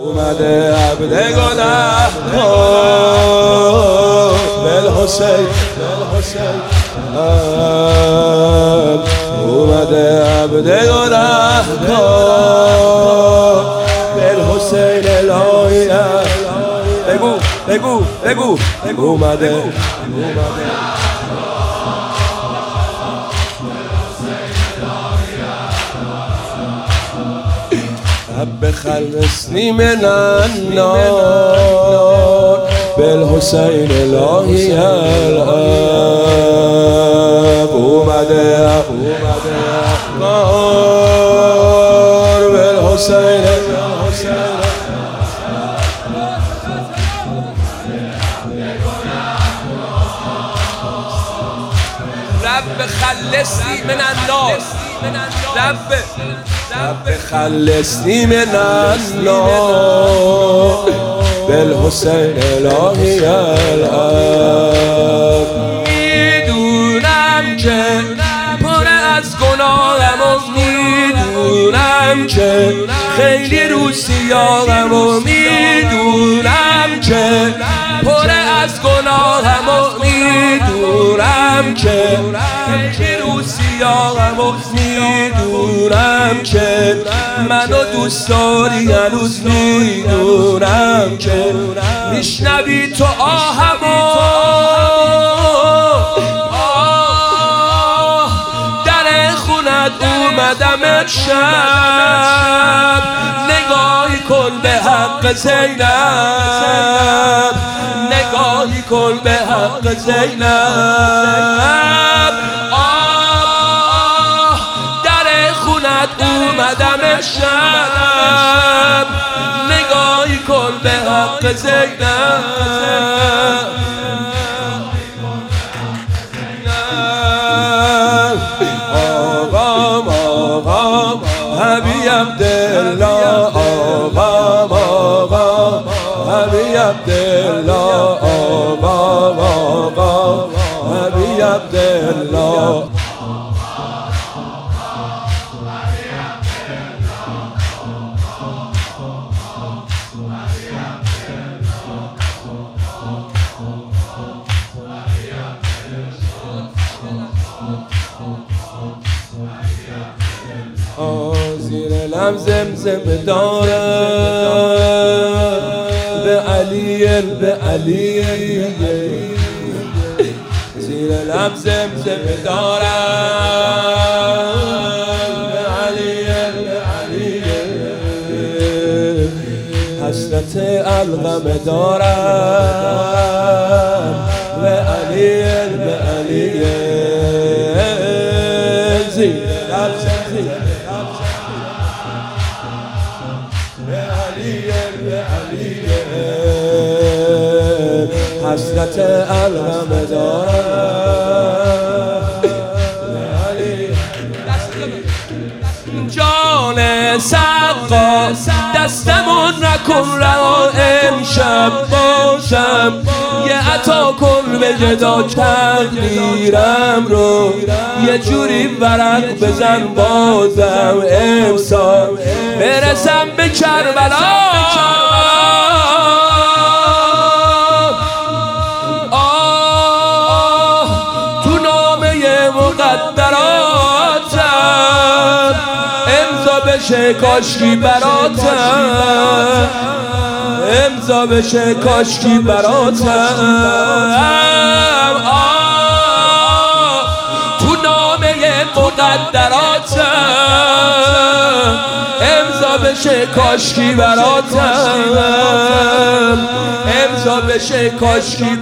اومده عبد گنه‌کار بالحسین اومده عبد گنه‌کار بالحسین الهی بگو اومده رب خلصني من النار بالحسين الهي الاب اومده نار بالحسين رب خلصني من النار رب خلصني من النار بالحسین الهی الاب میدونم که پر از گناهم و میدونم که خیلی روسیاهم و میدونم که پر از گناهم و میدونم که خیلی روسیاهم و میدونم که منو دوست داری هنوز میدونم که میشنوی تو آهمو در خونت اومدم امشب نگاهی کن به حق زینب نگاهی کن به حق زینب اومدم امشب نگاهی کن به حق زینب آقام حبیب عبدالله آقام حبیب عبدالله آقام حبیب عبدالله زیر لب زمزم دارم به علی زیر لب زمزم دارم به علی حسرت الغم دارم به علی زیر لب حسرت الغم دارم جان سقا دستمون نکن رها امشب باشم یه عطا کن به جدا تقدیرم رو یه جوری ورق بزن بازم امسال برسم به کربلا تو نامه مقدراتم امضا بشه کاشکی براتم امضا بشه کاشکی براتم تو نامه مقدراتم امضا بشه کاشکی براتم امضا بشه کاشکی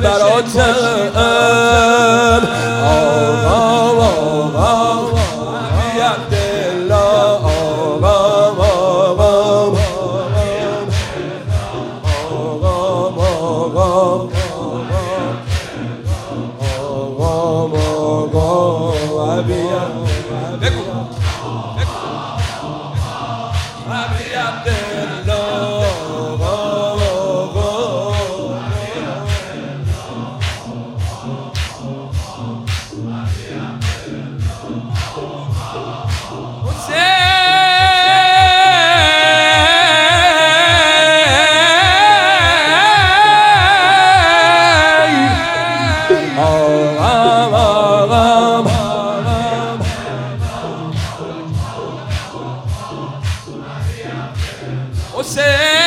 براتم حسین